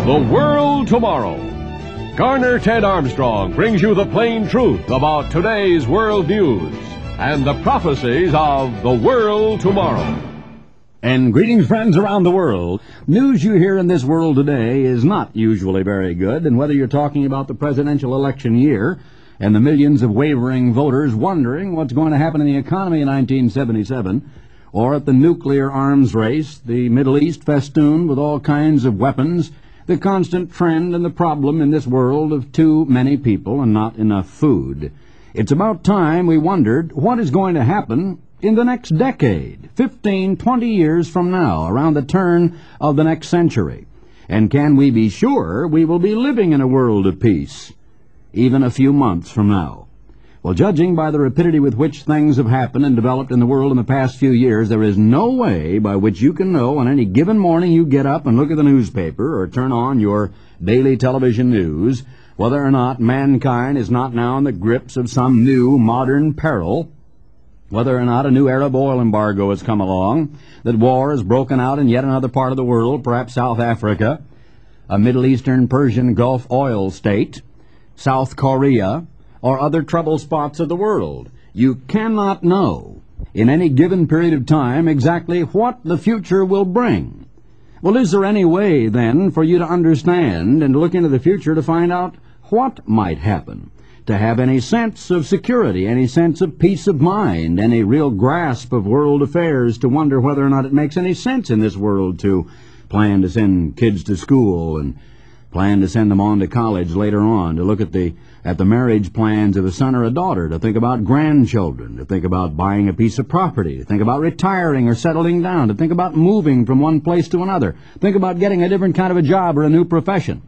The World Tomorrow. Garner Ted Armstrong brings you the plain truth about today's world news and the prophecies of the world tomorrow. And greetings, friends around the world. News you hear in this world today is not usually very good, and whether you're talking about the presidential election year and the millions of wavering voters wondering what's going to happen in the economy in 1977, or at the nuclear arms race, the Middle East festooned with all kinds of weapons, the constant trend and the problem in this world of too many people and not enough food. It's about time we wondered what is going to happen in the next decade, 15, 20 years from now, around the turn of the next century. And can we be sure we will be living in a world of peace, even a few months from now? Well, judging by the rapidity with which things have happened and developed in the world in the past few years, there is no way by which you can know on any given morning you get up and look at the newspaper or turn on your daily television news whether or not mankind is not now in the grips of some new modern peril, whether or not a new Arab oil embargo has come along, that war has broken out in yet another part of the world, perhaps South Africa, a Middle Eastern Persian Gulf oil state, South Korea, or other trouble spots of the world. You cannot know in any given period of time exactly what the future will bring. Well, is there any way, then, for you to understand and look into the future to find out what might happen? To have any sense of security, any sense of peace of mind, any real grasp of world affairs, to wonder whether or not it makes any sense in this world to plan to send kids to school and plan to send them on to college later on, to look at the marriage plans of a son or a daughter, to think about grandchildren, to think about buying a piece of property, to think about retiring or settling down, to think about moving from one place to another, think about getting a different kind of a job or a new profession.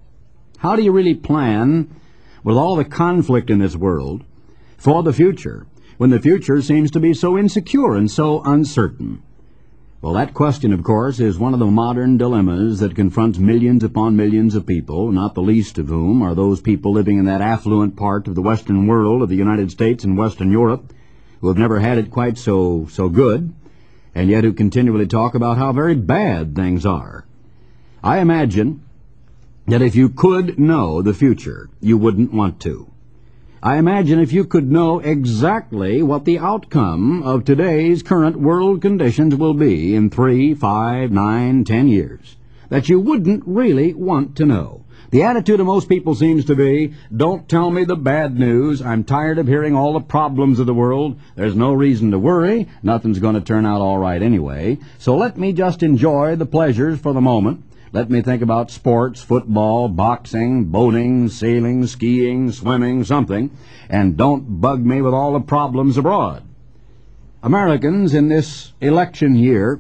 How do you really plan, with all the conflict in this world, for the future, when the future seems to be so insecure and so uncertain? Well, that question, of course, is one of the modern dilemmas that confronts millions upon millions of people, not the least of whom are those people living in that affluent part of the Western world of the United States and Western Europe, who have never had it quite so good, and yet who continually talk about how very bad things are. I imagine that if you could know the future, you wouldn't want to. I imagine if you could know exactly what the outcome of today's current world conditions will be in 3, 5, 9, 10 years, that you wouldn't really want to know. The attitude of most people seems to be, don't tell me the bad news. I'm tired of hearing all the problems of the world. There's no reason to worry. Nothing's going to turn out all right anyway. So let me just enjoy the pleasures for the moment. Let me think about sports, football, boxing, boating, sailing, skiing, swimming, something, and don't bug me with all the problems abroad. Americans in this election year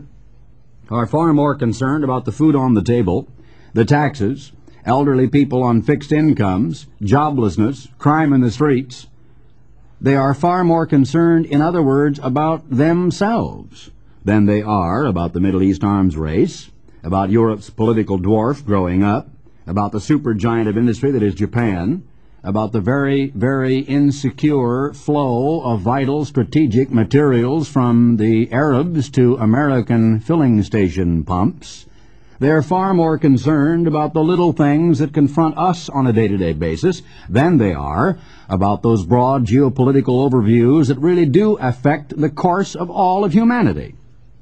are far more concerned about the food on the table, the taxes, elderly people on fixed incomes, joblessness, crime in the streets. They are far more concerned, in other words, about themselves than they are about the Middle East arms race, about Europe's political dwarf growing up, about the supergiant of industry that is Japan, about the very, very insecure flow of vital strategic materials from the Arabs to American filling station pumps. They're far more concerned about the little things that confront us on a day-to-day basis than they are about those broad geopolitical overviews that really do affect the course of all of humanity.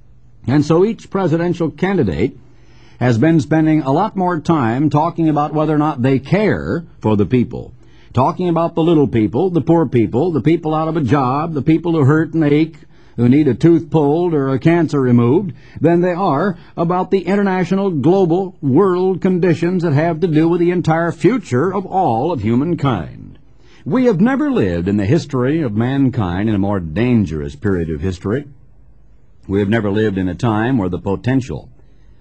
And so each presidential candidate has been spending a lot more time talking about whether or not they care for the people, talking about the little people, the poor people, the people out of a job, the people who hurt and ache, who need a tooth pulled or a cancer removed, than they are about the international, global, world conditions that have to do with the entire future of all of humankind. We have never lived in the history of mankind in a more dangerous period of history. We have never lived in a time where the potential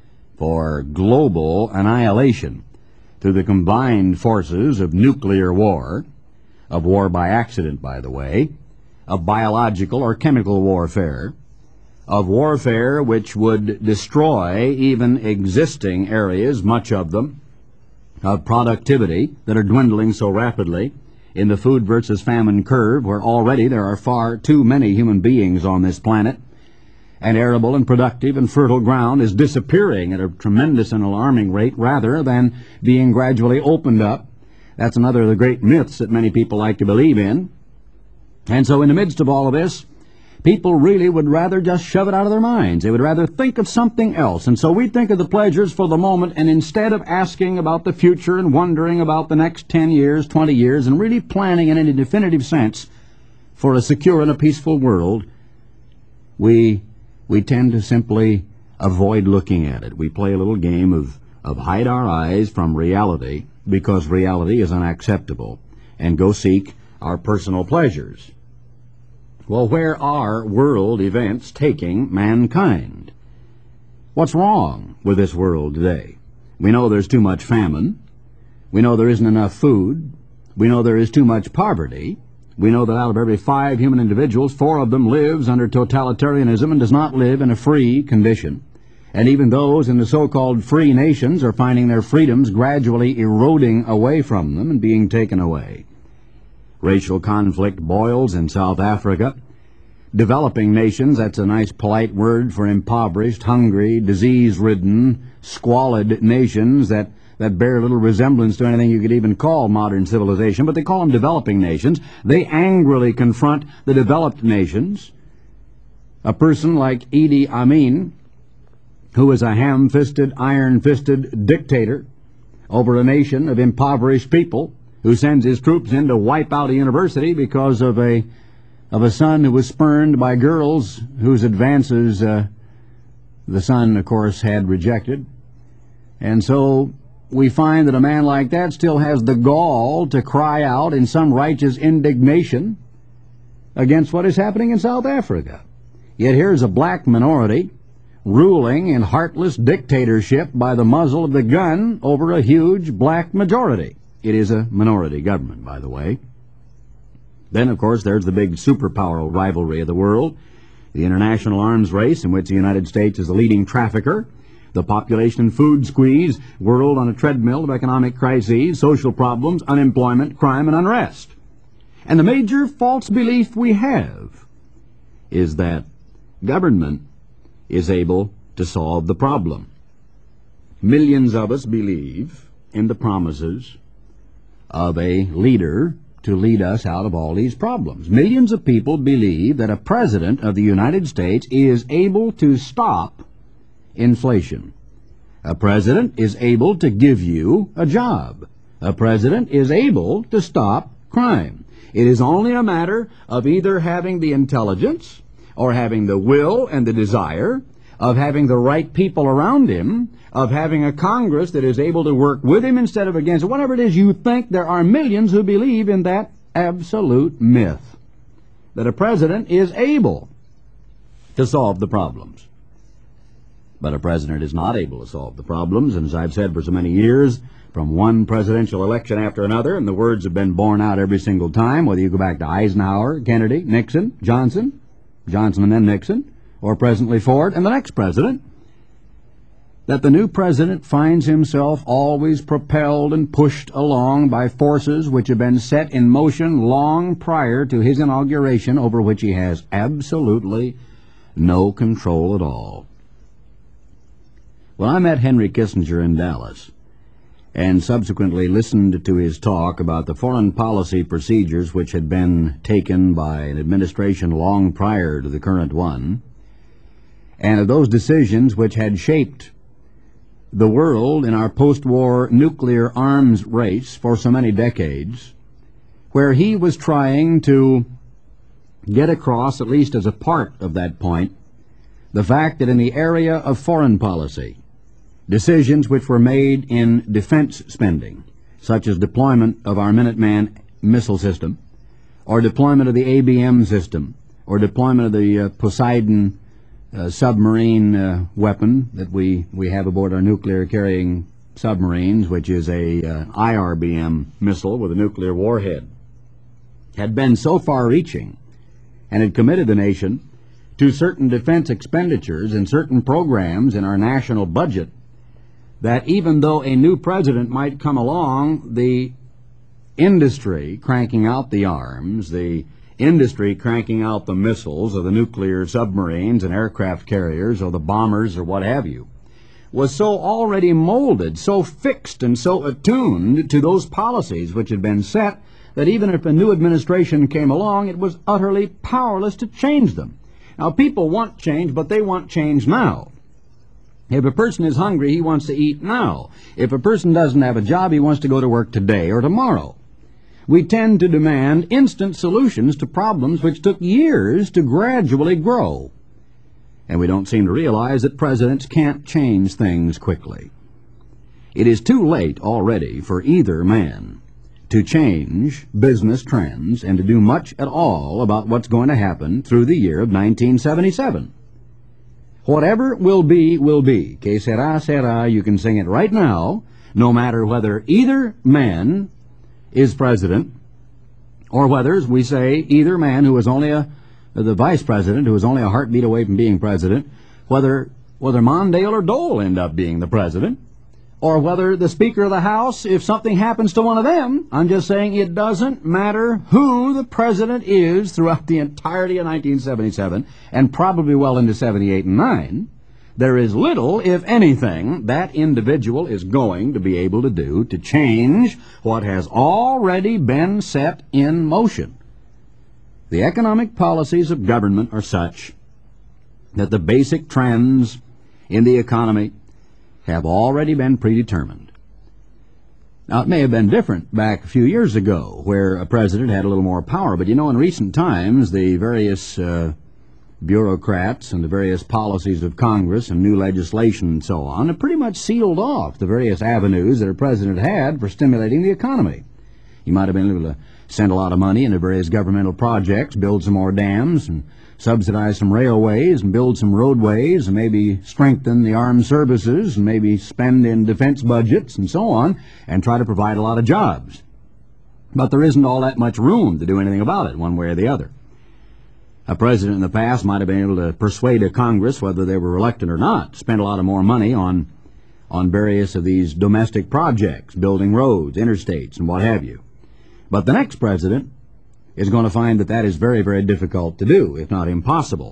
for global annihilation through the combined forces of nuclear war, of war by accident, by the way, of biological or chemical warfare, of warfare which would destroy even existing areas, much of them, of productivity that are dwindling so rapidly in the food versus famine curve, where already there are far too many human beings on this planet. and arable and productive and fertile ground is disappearing at a tremendous and alarming rate rather than being gradually opened up. That's another of the great myths that many people like to believe in. And so in the midst of all of this, people really would rather just shove it out of their minds. They would rather think of something else. And so we think of the pleasures for the moment, and instead of asking about the future and wondering about the next 10 years, 20 years, and really planning in any definitive sense for a secure and a peaceful world, we tend to simply avoid looking at it. We play a little game of hide our eyes from reality because reality is unacceptable, and go seek our personal pleasures. Well, where are world events taking mankind? What's wrong with this world today? We know there's too much famine. We know there isn't enough food. We know there is too much poverty. We know that out of every 5 human individuals, 4 of them lives under totalitarianism and does not live in a free condition. And even those in the so-called free nations are finding their freedoms gradually eroding away from them and being taken away. Racial conflict boils in South Africa. Developing nations, that's a nice polite word for impoverished, hungry, disease-ridden, squalid nations that bear little resemblance to anything you could even call modern civilization, but they call them developing nations. They angrily confront the developed nations. A person like Idi Amin, who is a ham-fisted, iron-fisted dictator over a nation of impoverished people, who sends his troops in to wipe out a university because of a son who was spurned by girls whose advances the son, of course, had rejected. And so we find that a man like that still has the gall to cry out in some righteous indignation against what is happening in South Africa. Yet here's a black minority ruling in heartless dictatorship by the muzzle of the gun over a huge black majority. It is a minority government, by the way. Then, of course, there's the big superpower rivalry of the world, the international arms race in which the United States is the leading trafficker, the population food squeeze, world on a treadmill of economic crises, social problems, unemployment, crime, and unrest. And the major false belief we have is that government is able to solve the problem. Millions of us believe in the promises of a leader to lead us out of all these problems. Millions of people believe that a president of the United States is able to stop inflation. A president is able to give you a job. A president is able to stop crime. It is only a matter of either having the intelligence or having the will and the desire, of having the right people around him, of having a Congress that is able to work with him instead of against him. Whatever it is you think, there are millions who believe in that absolute myth, that a president is able to solve the problems. But a president is not able to solve the problems, and as I've said for so many years, from one presidential election after another, and the words have been borne out every single time, whether you go back to Eisenhower, Kennedy, Nixon, Johnson and then Nixon, or presently Ford, and the next president, that the new president finds himself always propelled and pushed along by forces which have been set in motion long prior to his inauguration, over which he has absolutely no control at all. Well, I met Henry Kissinger in Dallas, and subsequently listened to his talk about the foreign policy procedures which had been taken by an administration long prior to the current one, and of those decisions which had shaped the world in our post-war nuclear arms race for so many decades, where he was trying to get across, at least as a part of that point, the fact that in the area of foreign policy, decisions which were made in defense spending, such as deployment of our Minuteman missile system, or deployment of the ABM system, or deployment of the Poseidon submarine weapon that we have aboard our nuclear-carrying submarines, which is a IRBM missile with a nuclear warhead, had been so far-reaching and had committed the nation to certain defense expenditures and certain programs in our national budget that even though a new president might come along, the industry cranking out the arms, the industry cranking out the missiles or the nuclear submarines and aircraft carriers or the bombers or what have you, was so already molded, so fixed and so attuned to those policies which had been set that even if a new administration came along, it was utterly powerless to change them. Now, people want change, but they want change now. If a person is hungry, he wants to eat now. If a person doesn't have a job, he wants to go to work today or tomorrow. We tend to demand instant solutions to problems which took years to gradually grow. And we don't seem to realize that presidents can't change things quickly. It is too late already for either man to change business trends and to do much at all about what's going to happen through the year of 1977. Whatever will be, will be. Que sera, sera. You can sing it right now, no matter whether either man is president or whether, as we say, either man who is only the vice president, who is only a heartbeat away from being president, whether Mondale or Dole end up being the president, or whether the Speaker of the House, if something happens to one of them. I'm just saying it doesn't matter who the president is throughout the entirety of 1977, and probably well into 78 and 9, there is little, if anything, that individual is going to be able to do to change what has already been set in motion. The economic policies of government are such that the basic trends in the economy have already been predetermined. Now, it may have been different back a few years ago, where a president had a little more power, but in recent times, the various bureaucrats and the various policies of Congress and new legislation and so on have pretty much sealed off the various avenues that a president had for stimulating the economy. He might have been able to send a lot of money into various governmental projects, build some more dams, and subsidize some railways, and build some roadways, and maybe strengthen the armed services, and maybe spend in defense budgets and so on, and try to provide a lot of jobs. But there isn't all that much room to do anything about it, one way or the other. A president in the past might have been able to persuade a Congress, whether they were elected or not, to spend a lot of more money on various of these domestic projects, building roads, interstates, and what have you. But the next president is going to find that that is very, very difficult to do, if not impossible.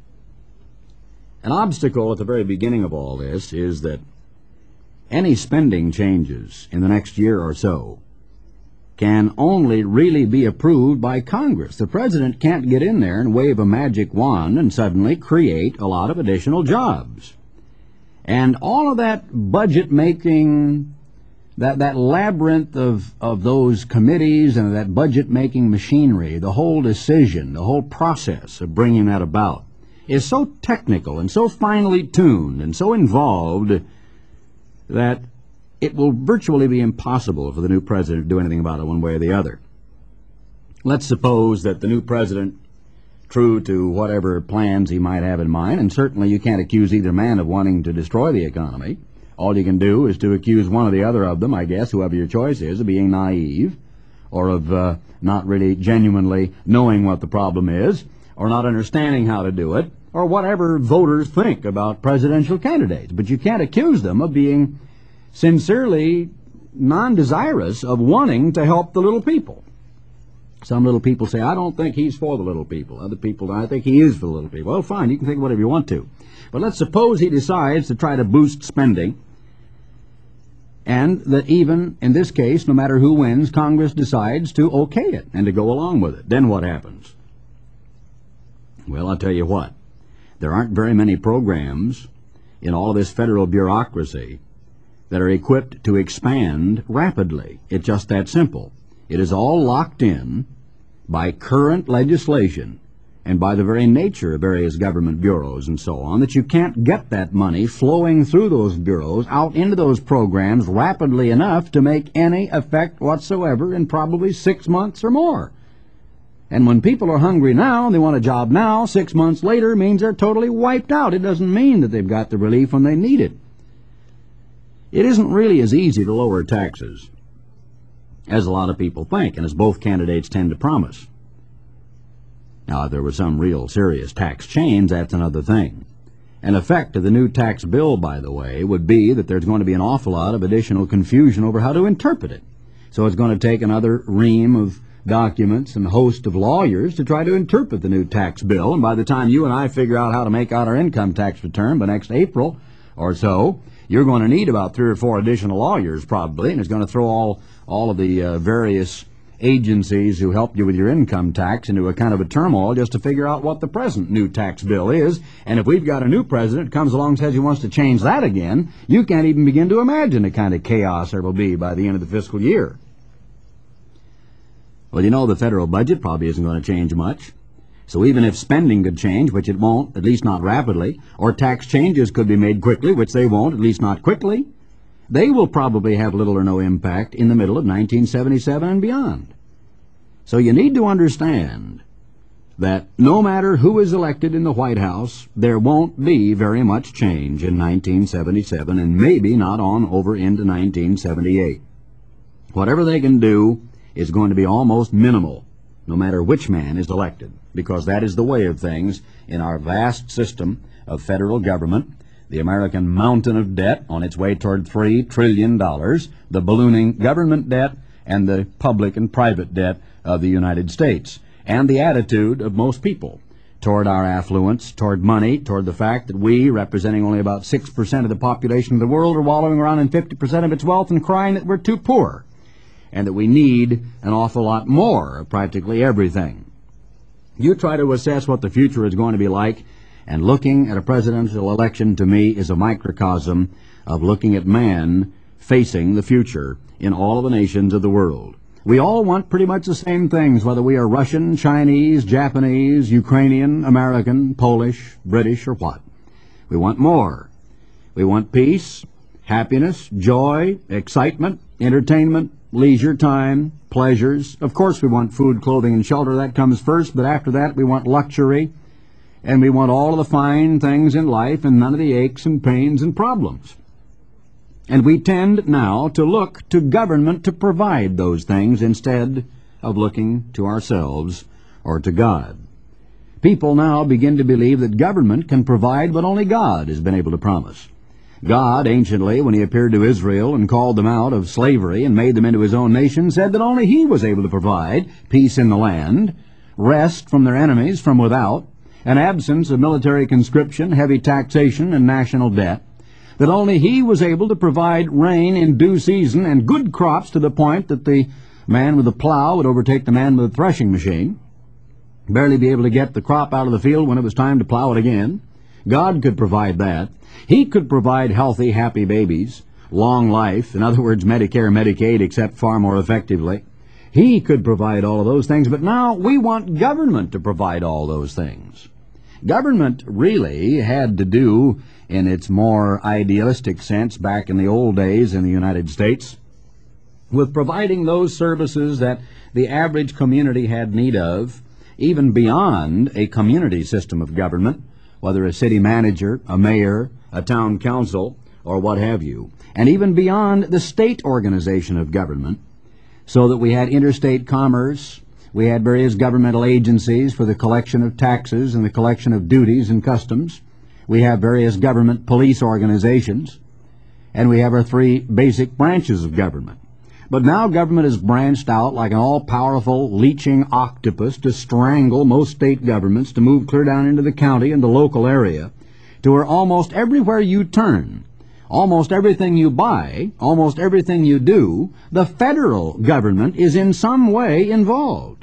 An obstacle at the very beginning of all this is that any spending changes in the next year or so can only really be approved by Congress. The president can't get in there and wave a magic wand and suddenly create a lot of additional jobs. And all of that budget making, that labyrinth of those committees and that budget-making machinery, the whole decision, the whole process of bringing that about, is so technical and so finely tuned and so involved that it will virtually be impossible for the new president to do anything about it one way or the other. Let's suppose that the new president, true to whatever plans he might have in mind, and certainly you can't accuse either man of wanting to destroy the economy. All you can do is to accuse one or the other of them, I guess, whoever your choice is, of being naive, or of not really genuinely knowing what the problem is, or not understanding how to do it, or whatever voters think about presidential candidates. But you can't accuse them of being sincerely non-desirous of wanting to help the little people. Some little people say, I don't think he's for the little people. Other people, I think he is for the little people. Well, fine, you can think whatever you want to. But let's suppose he decides to try to boost spending, and that even in this case, no matter who wins, Congress decides to okay it and to go along with it. Then what happens? Well, I'll tell you what. There aren't very many programs in all of this federal bureaucracy that are equipped to expand rapidly. It's just that simple. It is all locked in by current legislation and by the very nature of various government bureaus and so on, that you can't get that money flowing through those bureaus out into those programs rapidly enough to make any effect whatsoever in probably 6 months or more. And when people are hungry now and they want a job now, 6 months later means they're totally wiped out. It doesn't mean that they've got the relief when they need it. It isn't really as easy to lower taxes as a lot of people think, and as both candidates tend to promise. Now, if there were some real serious tax change, that's another thing. An effect of the new tax bill, by the way, would be that there's going to be an awful lot of additional confusion over how to interpret it. So it's going to take another ream documents and host of lawyers to try to interpret the new tax bill. And by the time you and I figure out how to make out our income tax return by next April or so, you're going to need about 3 or 4 additional lawyers probably, and it's going to throw all of the various agencies who helped you with your income tax into a kind of a turmoil just to figure out what the present new tax bill is. And if we've got a new president who comes along and says he wants to change that again, you can't even begin to imagine the kind of chaos there will be by the end of the fiscal year. Well, you know, the federal budget probably isn't going to change much. So even if spending could change, which it won't, at least not rapidly, or tax changes could be made quickly, which they won't, at least not quickly, they will probably have little or no impact in the middle of 1977 and beyond. So you need to understand that no matter who is elected in the White House, there won't be very much change in 1977 and maybe not on over into 1978. Whatever they can do is going to be almost minimal, no matter which man is elected, because that is the way of things in our vast system of federal government, the American mountain of debt on its way toward $3 trillion, the ballooning government debt, and the public and private debt of the United States, and the attitude of most people toward our affluence, toward money, toward the fact that we, representing only about 6% of the population of the world, are wallowing around in 50% of its wealth and crying that we're too poor, and that we need an awful lot more of practically everything. You try to assess what the future is going to be like, and looking at a presidential election to me is a microcosm of looking at man facing the future in all of the nations of the world. We all want pretty much the same things, whether we are Russian, Chinese, Japanese, Ukrainian, American, Polish, British, or what. We want more. We want peace, happiness, joy, excitement, entertainment, leisure time, pleasures. Of course we want food, clothing, and shelter. That comes first, but after that we want luxury, and we want all of the fine things in life and none of the aches and pains and problems. And we tend now to look to government to provide those things instead of looking to ourselves or to God. People now begin to believe that government can provide what only God has been able to promise. God, anciently, when he appeared to Israel and called them out of slavery and made them into his own nation, said that only he was able to provide peace in the land, rest from their enemies from without, an absence of military conscription, heavy taxation, and national debt, that only he was able to provide rain in due season and good crops to the point that the man with the plow would overtake the man with the threshing machine, barely be able to get the crop out of the field when it was time to plow it again. God could provide that. He could provide healthy, happy babies, long life, in other words, Medicare, Medicaid, except far more effectively. He could provide all of those things, but now we want government to provide all those things. Government really had to do, in its more idealistic sense back in the old days in the United States, with providing those services that the average community had need of, even beyond a community system of government, whether a city manager, a mayor, a town council, or what have you, and even beyond the state organization of government, so that we had interstate commerce, we had various governmental agencies for the collection of taxes and the collection of duties and customs, we have various government police organizations, and we have our 3 basic branches of government. But now government is branched out like an all-powerful leeching octopus to strangle most state governments, to move clear down into the county and the local area, to where almost everywhere you turn, almost everything you buy, almost everything you do, the federal government is in some way involved.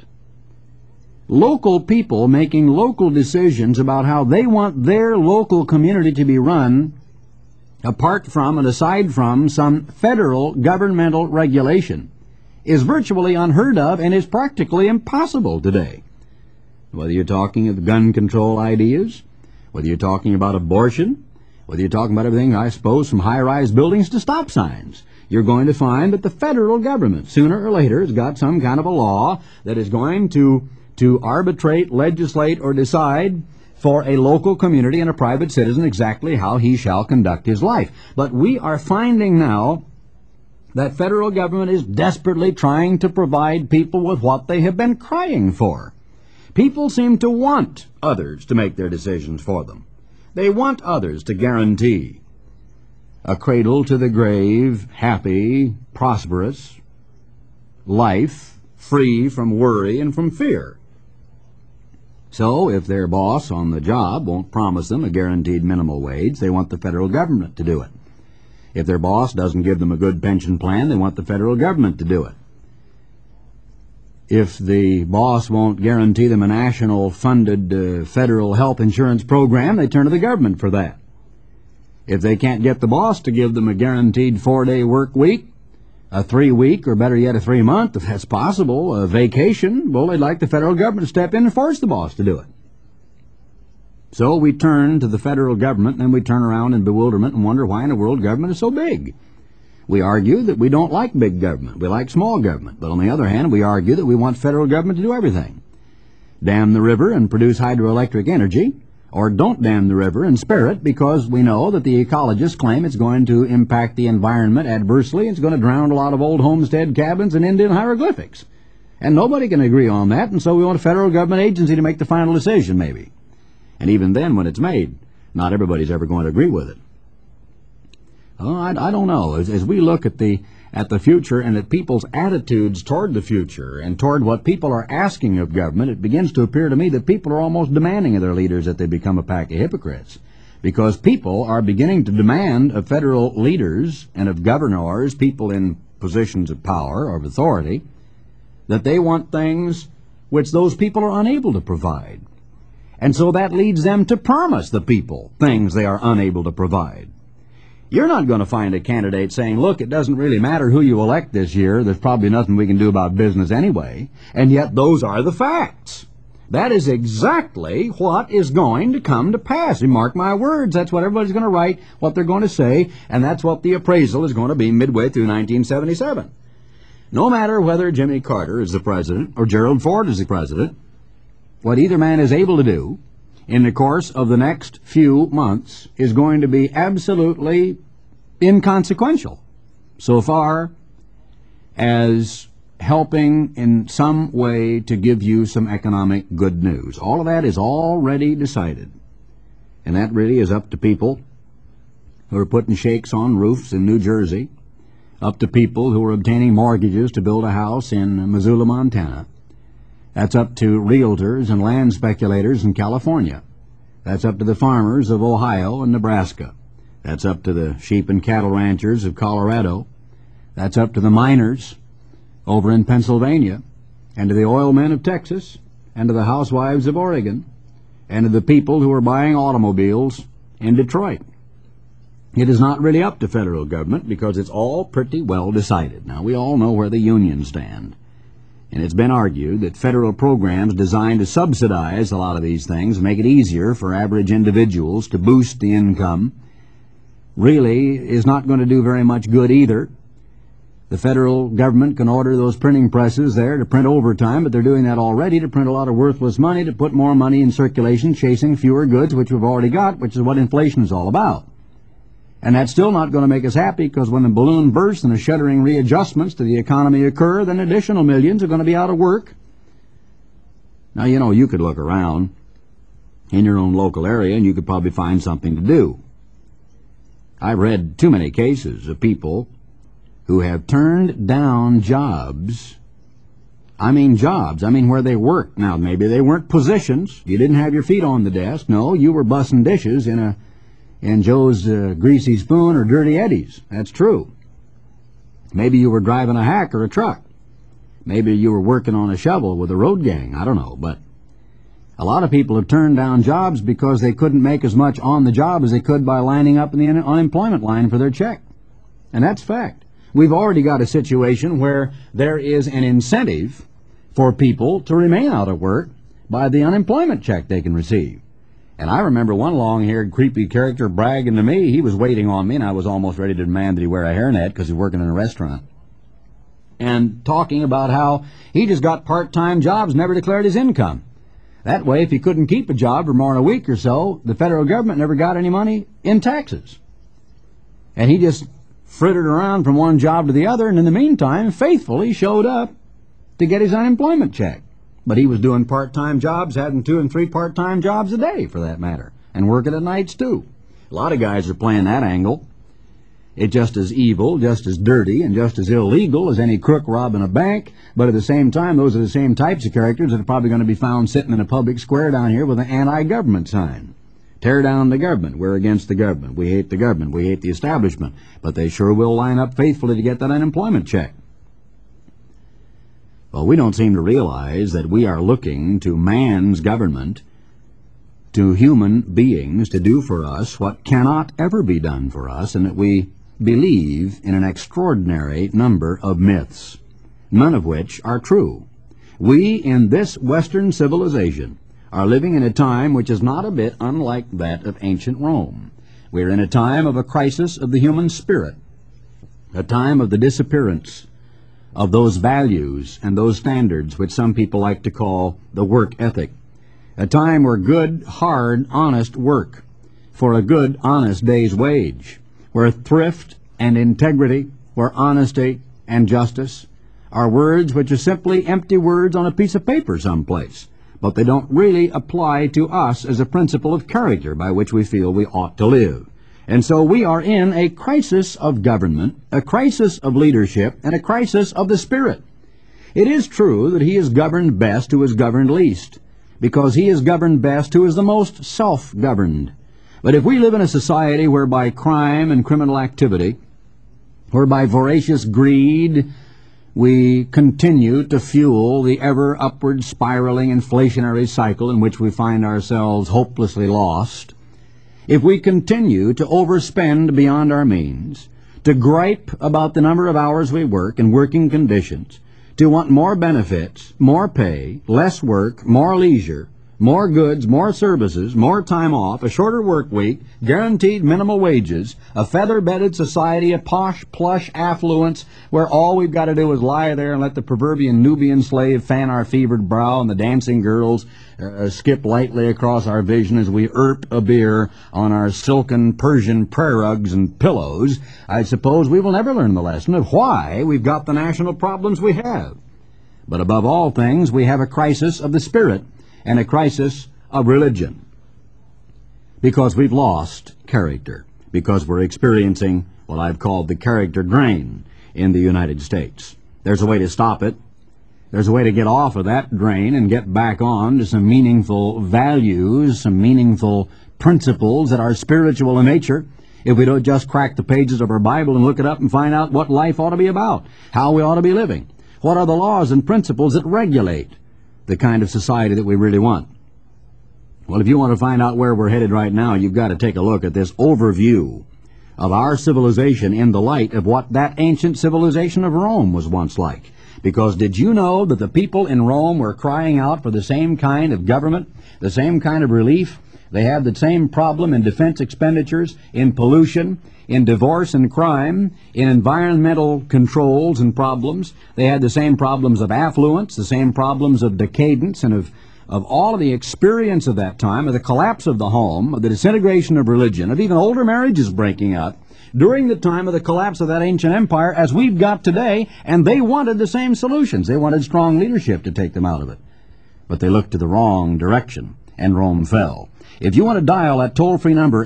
Local people making local decisions about how they want their local community to be run, apart from and aside from some federal governmental regulation, is virtually unheard of and is practically impossible today. Whether you're talking of gun control ideas, whether you're talking about abortion, whether you're talking about everything, I suppose, from high-rise buildings to stop signs, you're going to find that the federal government, sooner or later, has got some kind of a law that is going to arbitrate, legislate, or decide for a local community and a private citizen exactly how he shall conduct his life. But we are finding now that federal government is desperately trying to provide people with what they have been crying for. People seem to want others to make their decisions for them. They want others to guarantee a cradle to the grave, happy, prosperous life free from worry and from fear. So if their boss on the job won't promise them a guaranteed minimal wage, they want the federal government to do it. If their boss doesn't give them a good pension plan, they want the federal government to do it. If the boss won't guarantee them a national funded federal health insurance program, they turn to the government for that. If they can't get the boss to give them a guaranteed 4-day work week, a 3-week, or better yet a 3-month, if that's possible, a vacation, well, they'd like the federal government to step in and force the boss to do it. So we turn to the federal government, and then we turn around in bewilderment and wonder why in the world government is so big. We argue that we don't like big government. We like small government. But on the other hand, we argue that we want federal government to do everything. Dam the river and produce hydroelectric energy, or don't dam the river and spare it because we know that the ecologists claim it's going to impact the environment adversely. It's going to drown a lot of old homestead cabins and Indian hieroglyphics. And nobody can agree on that, and so we want a federal government agency to make the final decision, maybe. And even then, when it's made, not everybody's ever going to agree with it. Oh, I don't know. As we look at the future and at people's attitudes toward the future and toward what people are asking of government, it begins to appear to me that people are almost demanding of their leaders that they become a pack of hypocrites. Because people are beginning to demand of federal leaders and of governors, people in positions of power or of authority, that they want things which those people are unable to provide. And so that leads them to promise the people things they are unable to provide. You're not going to find a candidate saying, look, it doesn't really matter who you elect this year. There's probably nothing we can do about business anyway. And yet those are the facts. That is exactly what is going to come to pass. And mark my words, that's what everybody's going to write, what they're going to say, and that's what the appraisal is going to be midway through 1977. No matter whether Jimmy Carter is the president or Gerald Ford is the president, what either man is able to do in the course of the next few months is going to be absolutely inconsequential so far as helping in some way to give you some economic good news. All of that is already decided. And that really is up to people who are putting shakes on roofs in New Jersey, up to people who are obtaining mortgages to build a house in Missoula, Montana. That's up to realtors and land speculators in California. That's up to the farmers of Ohio and Nebraska. That's up to the sheep and cattle ranchers of Colorado. That's up to the miners over in Pennsylvania, and to the oil men of Texas, and to the housewives of Oregon, and to the people who are buying automobiles in Detroit. It is not really up to federal government because it's all pretty well decided. Now, we all know where the unions stand. And it's been argued that federal programs designed to subsidize a lot of these things, make it easier for average individuals to boost the income, really is not going to do very much good either. The federal government can order those printing presses there to print overtime, but they're doing that already to print a lot of worthless money, to put more money in circulation, chasing fewer goods, which we've already got, which is what inflation is all about. And that's still not going to make us happy, because when the balloon bursts and the shuddering readjustments to the economy occur, then additional millions are going to be out of work. Now, you know, you could look around in your own local area and you could probably find something to do. I've read too many cases of people who have turned down jobs. I mean jobs. I mean where they worked. Now, maybe they weren't positions. You didn't have your feet on the desk. No, you were bussing dishes in Joe's Greasy Spoon or Dirty Eddie's. That's true. Maybe you were driving a hack or a truck. Maybe you were working on a shovel with a road gang. I don't know. But a lot of people have turned down jobs because they couldn't make as much on the job as they could by lining up in the unemployment line for their check. And that's fact. We've already got a situation where there is an incentive for people to remain out of work by the unemployment check they can receive. And I remember one long-haired, creepy character bragging to me. He was waiting on me, and I was almost ready to demand that he wear a hairnet because he was working in a restaurant. And talking about how he just got part-time jobs, never declared his income. That way, if he couldn't keep a job for more than a week or so, the federal government never got any money in taxes. And he just frittered around from one job to the other, and in the meantime, faithfully showed up to get his unemployment check. But he was doing part-time jobs, having 2 and 3 part-time jobs a day, for that matter, and working at nights, too. A lot of guys are playing that angle. It's just as evil, just as dirty, and just as illegal as any crook robbing a bank, but at the same time, those are the same types of characters that are probably going to be found sitting in a public square down here with an anti-government sign. Tear down the government. We're against the government. We hate the government. We hate the establishment. But they sure will line up faithfully to get that unemployment check. Well, we don't seem to realize that we are looking to man's government, to human beings, to do for us what cannot ever be done for us, and that we believe in an extraordinary number of myths, none of which are true. We, in this Western civilization, are living in a time which is not a bit unlike that of ancient Rome. We are in a time of a crisis of the human spirit, a time of the disappearance of those values and those standards which some people like to call the work ethic, a time where good, hard, honest work for a good, honest day's wage, where thrift and integrity, where honesty and justice are words which are simply empty words on a piece of paper someplace, but they don't really apply to us as a principle of character by which we feel we ought to live. And so we are in a crisis of government, a crisis of leadership, and a crisis of the spirit. It is true that he is governed best who is governed least, because he is governed best who is the most self-governed. But if we live in a society whereby crime and criminal activity, whereby voracious greed, we continue to fuel the ever upward spiraling inflationary cycle in which we find ourselves hopelessly lost, if we continue to overspend beyond our means, to gripe about the number of hours we work and working conditions, to want more benefits, more pay, less work, more leisure, more goods, more services, more time off, a shorter work week, guaranteed minimal wages, a feather-bedded society of posh, plush affluence where all we've got to do is lie there and let the proverbial Nubian slave fan our fevered brow and the dancing girls skip lightly across our vision as we erp a beer on our silken Persian prayer rugs and pillows, I suppose we will never learn the lesson of why we've got the national problems we have. But above all things, we have a crisis of the spirit and a crisis of religion, because we've lost character, because we're experiencing what I've called the character drain in the United States. There's a way to stop it. There's a way to get off of that drain and get back on to some meaningful values, some meaningful principles that are spiritual in nature, if we don't just crack the pages of our Bible and look it up and find out what life ought to be about, how we ought to be living, what are the laws and principles that regulate the kind of society that we really want. Well, if you want to find out where we're headed right now, you've got to take a look at this overview of our civilization in the light of what that ancient civilization of Rome was once like. Because did you know that the people in Rome were crying out for the same kind of government, the same kind of relief? They had the same problem in defense expenditures, in pollution, in divorce and crime, in environmental controls and problems. They had the same problems of affluence, the same problems of decadence, and of all of the experience of that time, of the collapse of the home, of the disintegration of religion, of even older marriages breaking up, during the time of the collapse of that ancient empire as we've got today, and they wanted the same solutions. They wanted strong leadership to take them out of it. But they looked to the wrong direction, and Rome fell. If you want to dial that toll-free number,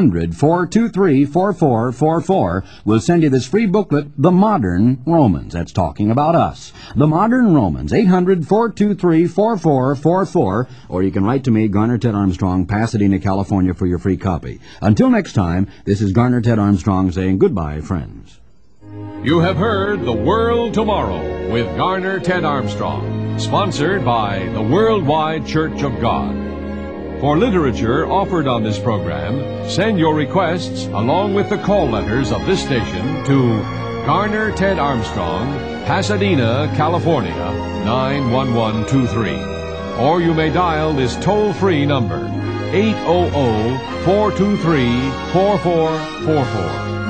800-423-4444, we'll send you this free booklet, The Modern Romans. That's talking about us. The Modern Romans, 800-423-4444, or you can write to me, Garner Ted Armstrong, Pasadena, California, for your free copy. Until next time, this is Garner Ted Armstrong saying goodbye, friends. You have heard The World Tomorrow with Garner Ted Armstrong, sponsored by the Worldwide Church of God. For literature offered on this program, send your requests along with the call letters of this station to Garner Ted Armstrong, Pasadena, California, 91123. Or you may dial this toll-free number, 800-423-4444.